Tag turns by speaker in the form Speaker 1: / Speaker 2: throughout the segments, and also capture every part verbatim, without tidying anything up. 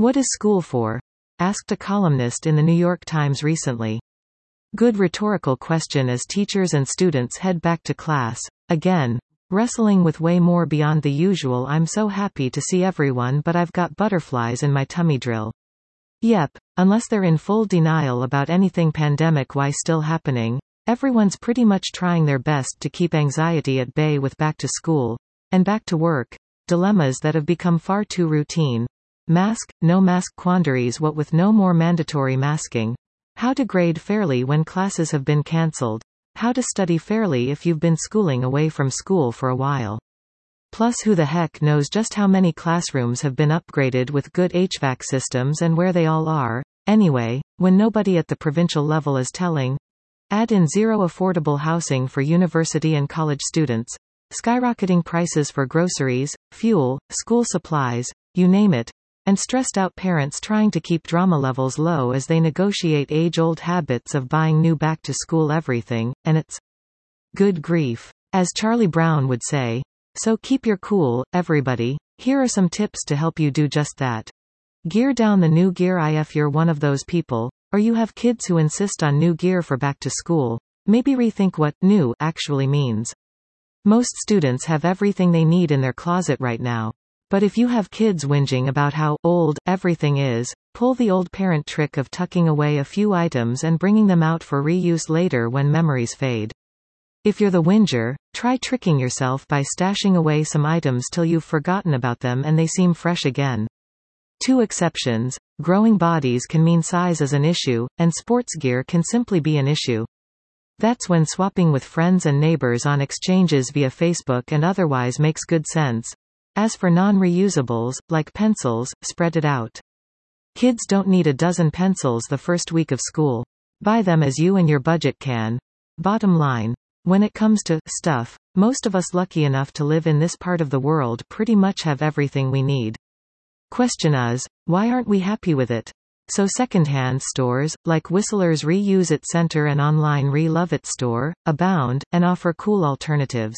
Speaker 1: What is school for? Asked a columnist in the New York Times recently. Good rhetorical question as teachers and students head back to class, again, wrestling with way more beyond the usual "I'm so happy to see everyone but I've got butterflies in my tummy" drill. Yep, unless they're in full denial about anything pandemic-wise still happening, everyone's pretty much trying their best to keep anxiety at bay with back to school, and back to work, dilemmas that have become far too routine. Mask, no mask quandaries. What with no more mandatory masking? How to grade fairly when classes have been cancelled? How to study fairly if you've been schooling away from school for a while? Plus, who the heck knows just how many classrooms have been upgraded with good H V A C systems and where they all are, anyway, when nobody at the provincial level is telling? Add in zero affordable housing for university and college students, skyrocketing prices for groceries, fuel, school supplies, you name it, and stressed out parents trying to keep drama levels low as they negotiate age-old habits of buying new back-to-school everything, and it's good grief. As Charlie Brown would say, so keep your cool, everybody. Here are some tips to help you do just that. Gear down the new gear. If you're one of those people, or you have kids who insist on new gear for back to school, maybe rethink what new actually means. Most students have everything they need in their closet right now. But if you have kids whinging about how old everything is, pull the old parent trick of tucking away a few items and bringing them out for reuse later when memories fade. If you're the whinger, try tricking yourself by stashing away some items till you've forgotten about them and they seem fresh again. Two exceptions: growing bodies can mean size is an issue, and sports gear can simply be an issue. That's when swapping with friends and neighbors on exchanges via Facebook and otherwise makes good sense. As for non-reusables, like pencils, spread it out. Kids don't need a dozen pencils the first week of school. Buy them as you and your budget can. Bottom line, when it comes to stuff, most of us lucky enough to live in this part of the world pretty much have everything we need. Question is, why aren't we happy with it? So secondhand stores, like Whistler's Reuse It Center and online Re-Love It store, abound, and offer cool alternatives.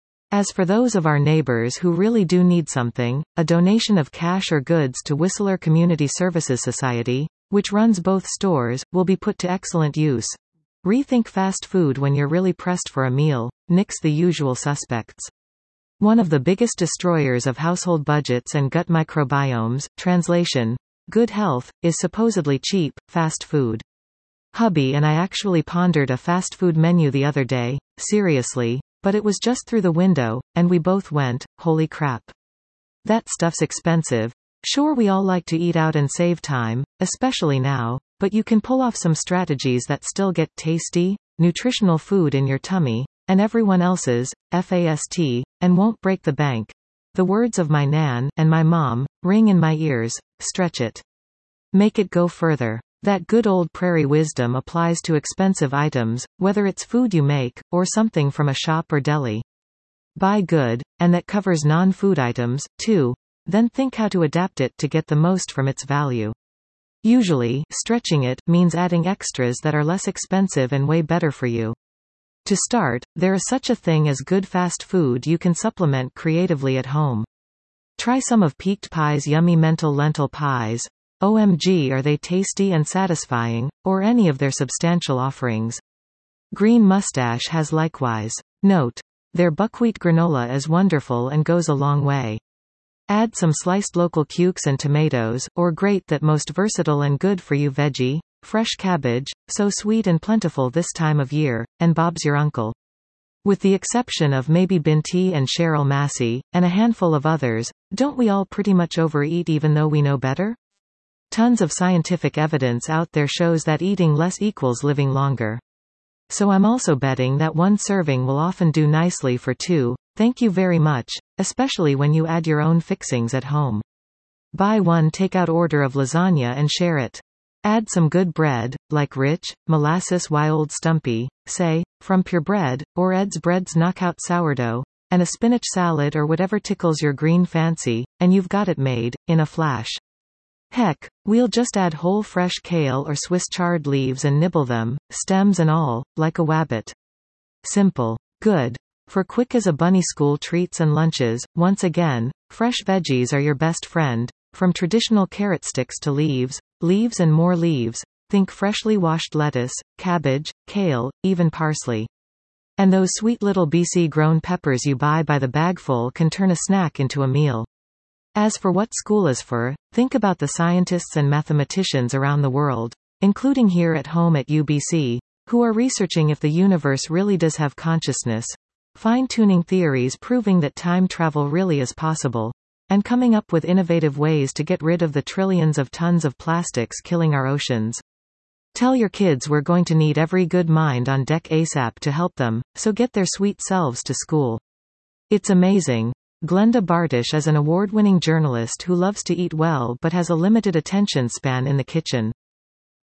Speaker 1: As for those of our neighbors who really do need something, a donation of cash or goods to Whistler Community Services Society, which runs both stores, will be put to excellent use. Rethink fast food when you're really pressed for a meal. Nix the usual suspects. One of the biggest destroyers of household budgets and gut microbiomes, translation, good health, is supposedly cheap, fast food. Hubby and I actually pondered a fast food menu the other day, seriously. But it was just through the window, and we both went, holy crap. That stuff's expensive. Sure, we all like to eat out and save time, especially now, but you can pull off some strategies that still get tasty, nutritional food in your tummy, and everyone else's, fast, and won't break the bank. The words of my nan, and my mom, ring in my ears. Stretch it. Make it go further. That good old prairie wisdom applies to expensive items, whether it's food you make, or something from a shop or deli. Buy good, and that covers non-food items, too, then think how to adapt it to get the most from its value. Usually, stretching it means adding extras that are less expensive and way better for you. To start, there is such a thing as good fast food you can supplement creatively at home. Try some of Peaked Pie's yummy mental lentil pies. O M G, are they tasty and satisfying, or any of their substantial offerings. Green Mustache has likewise. Note: their buckwheat granola is wonderful and goes a long way. Add some sliced local cukes and tomatoes, or grate that most versatile and good for you veggie, fresh cabbage, so sweet and plentiful this time of year, and Bob's your uncle. With the exception of maybe Binti and Cheryl Massey, and a handful of others, don't we all pretty much overeat even though we know better? Tons of scientific evidence out there shows that eating less equals living longer. So I'm also betting that one serving will often do nicely for two. Thank you very much, especially when you add your own fixings at home. Buy one takeout order of lasagna and share it. Add some good bread, like rich, molasses Wild Stumpy, say, from Pure Bread, or Ed's Bread's Knockout Sourdough, and a spinach salad or whatever tickles your green fancy, and you've got it made, in a flash. Heck, we'll just add whole fresh kale or Swiss chard leaves and nibble them, stems and all, like a wabbit. Simple. Good. For quick as a bunny school treats and lunches, once again, fresh veggies are your best friend. From traditional carrot sticks to leaves, leaves and more leaves. Think freshly washed lettuce, cabbage, kale, even parsley. And those sweet little B C-grown peppers you buy by the bagful can turn a snack into a meal. As for what school is for, think about the scientists and mathematicians around the world, including here at home at U B C, who are researching if the universe really does have consciousness, fine-tuning theories proving that time travel really is possible, and coming up with innovative ways to get rid of the trillions of tons of plastics killing our oceans. Tell your kids we're going to need every good mind on deck ASAP to help them, so get their sweet selves to school. It's amazing. Glenda Bartish is an award-winning journalist who loves to eat well but has a limited attention span in the kitchen.